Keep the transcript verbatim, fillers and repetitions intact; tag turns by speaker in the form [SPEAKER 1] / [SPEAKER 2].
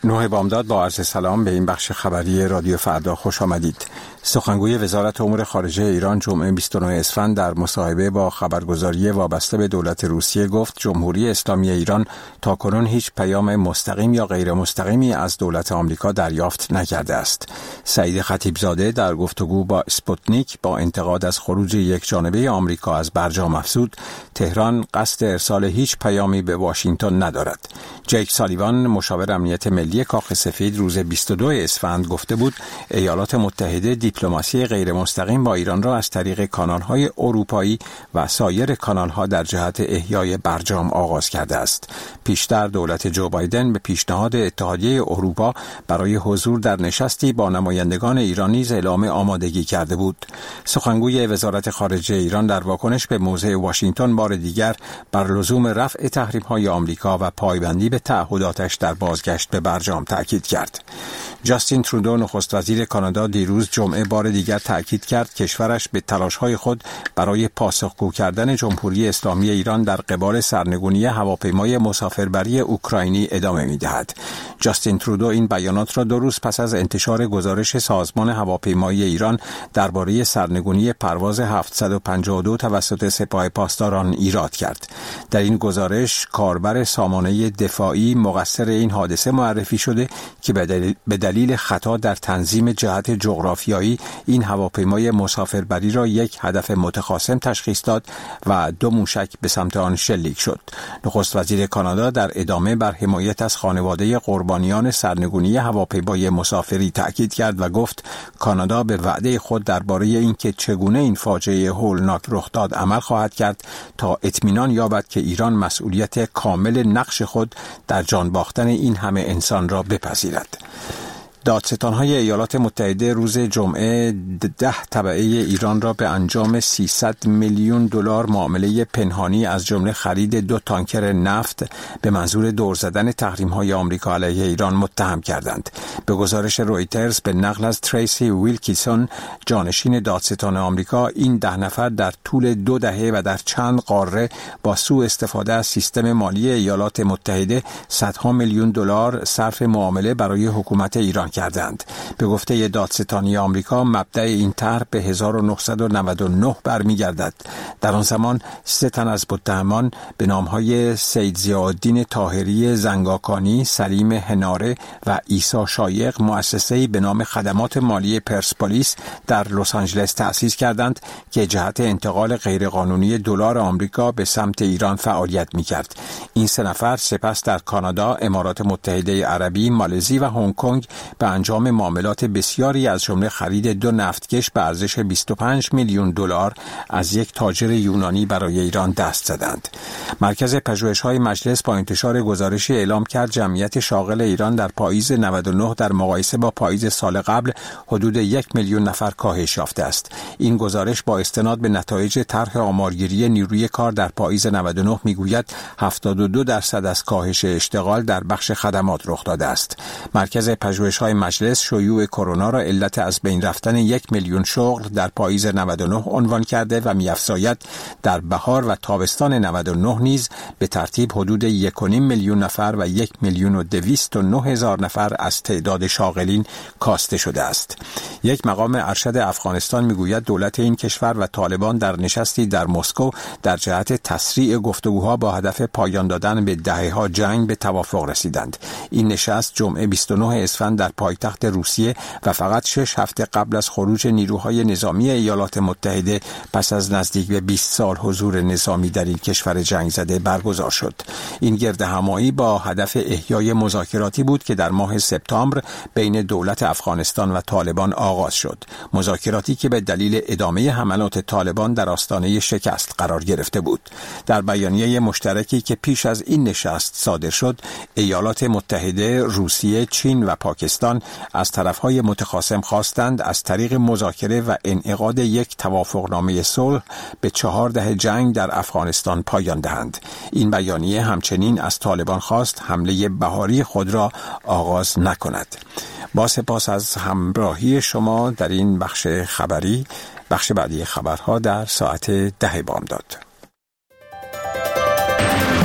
[SPEAKER 1] نوح بامداد با عرض سلام به این بخش خبری رادیو فردا خوش آمدید. سخنگوی وزارت امور خارجه ایران جمعه بیست و نه اسفند در مصاحبه با خبرگزاری وابسته به دولت روسیه گفت جمهوری اسلامی ایران تاکنون هیچ پیام مستقیم یا غیر مستقیمی از دولت آمریکا دریافت نکرده است. سعید خطیبزاده در گفتگو با اسپوتنیک با انتقاد از خروج یکجانبه آمریکا از برجام افزود تهران قصد ارسال هیچ پیامی به واشنگتن ندارد. جیک سالیوان مشاور امنیت ملی کاخ سفید روز بیست و دو اسفند گفته بود ایالات متحده دیپلماسی غیر مستقیم با ایران را از طریق کانال‌های اروپایی و سایر کانال‌ها در جهت احیای برجام آغاز کرده است. پیشتر دولت جو بایدن به پیشنهاد اتحادیه اروپا برای حضور در نشستی با نمایندگان ایران نیز اعلام آمادگی کرده بود. سخنگوی وزارت خارجه ایران در واکنش به موضع واشنگتن بار دیگر بر لزوم رفع تحریم‌های آمریکا و پایبندی به تعهداتش در بازگشت به برجام تأکید کرد. جاستین ترودو نخست وزیر کانادا دیروز جمعه بار دیگر تأکید کرد کشورش به تلاش‌های خود برای پاسخگو کردن جمهوری اسلامی ایران در قبال سرنگونی هواپیمای مسافربری اوکراینی ادامه می‌دهد. جاستین ترودو این بیانات را دو روز پس از انتشار گزارش سازمان هواپیمایی ایران درباره سرنگونی پرواز هفتصد و پنجاه و دو توسط سپاه پاسداران ایراد کرد. در این گزارش کاربر سامانه دفاعی مقصر این حادثه معرفی شده که به دلیل خطا در تنظیم جهت جغرافیایی این هواپیمای مسافربری را یک هدف متخاصم تشخیص داد و دو موشک به سمت آن شلیک شد. نخست وزیر کانادا در ادامه بر حمایت از خانواده قربانیان سرنگونی هواپیمای مسافری تأکید کرد و گفت کانادا به وعده خود درباره اینکه چگونه این فاجعه هولناک رخ داد عمل خواهد کرد تا اطمینان یابد که ایران مسئولیت کامل نقش خود در جان باختن این همه انسان را بپذیرد. دادستان‌های ایالات متحده روز جمعه ده تبعه ایران را به انجام سیصد میلیون دلار معامله پنهانی از جمله خرید دو تانکر نفت به منظور دور زدن تحریم‌های آمریکا علیه ایران متهم کردند. به گزارش رویترز به نقل از تریسی ویلکیسون جانشین دادستان آمریکا این ده نفر در طول دو دهه و در چند قاره با سوء استفاده از سیستم مالی ایالات متحده صدها میلیون دلار صرف معامله برای حکومت ایران کردند. به گفته دادستانی آمریکا مبدأ این طرح به هزار و نهصد و نود و نه برمیگردد. در آن زمان سه تن از متهمان به نامهای سید ضیاءالدین طاهری زنگاکانی، سلیم هناره و عیسی شایق مؤسسه‌ای به نام خدمات مالی پرسپولیس در لس آنجلس تأسیس کردند که جهت انتقال غیرقانونی دلار آمریکا به سمت ایران فعالیت می‌کرد. این سه نفر سپس در کانادا، امارات متحده عربی، مالزی و هنگ کنگ به انجام معاملات بسیاری از جمله خرید دو نفتکش به ارزش بیست و پنج میلیون دلار از یک تاجر یونانی برای ایران دست زدند. مرکز پژوهش‌های مجلس با انتشار گزارشی اعلام کرد جمعیت شاغل ایران در پاییز نود و نه در مقایسه با پاییز سال قبل حدود یک میلیون نفر کاهش یافته است. این گزارش با استناد به نتایج طرح آمارگیری نیروی کار در پاییز نود و نه میگوید هفتاد و دو درصد از کاهش اشتغال در بخش خدمات رخ داده است. مرکز پژوهش‌های مجلس شیوع کرونا را علت از بین رفتن یک میلیون شغل در پاییز نود و نه عنوان کرده و می‌افزاید در بهار و تابستان نود و نه نیز به ترتیب حدود یک و نیم میلیون نفر و یک میلیون و دویست و نه هزار نفر از تعداد شاغلین کاسته شده است. یک مقام ارشد افغانستان میگوید دولت این کشور و طالبان در نشستی در مسکو در جهت تسریع گفتگوها با هدف پایان دادن به دهه‌ها جنگ به توافق رسیدند. این نشست جمعه بیست و نه اسفند در پایتخت روسیه و فقط شش هفته قبل از خروج نیروهای نظامی ایالات متحده پس از نزدیک به بیست سال حضور نظامی در این کشور جنگ زده برگزار شد. این گردهمایی با هدف احیای مذاکراتی بود که در ماه سپتامبر بین دولت افغانستان و طالبان آغاز شد. مذاکراتی که به دلیل ادامه حملات طالبان در آستانه شکست قرار گرفته بود. در بیانیه مشترکی که پیش از این نشست صادر شد، ایالات متحده، روسیه، چین و پاکستان از طرفهای متخاصم خواستند از طریق مذاکره و انعقاد یک توافقنامه صلح به چهار دهه جنگ در افغانستان پایان دهند. این بیانیه همچنین از طالبان خواست حمله بهاری خود را آغاز نکند. با سپاس از همراهی شما در این بخش خبری. بخش بعدی خبرها در ساعت ده بامداد.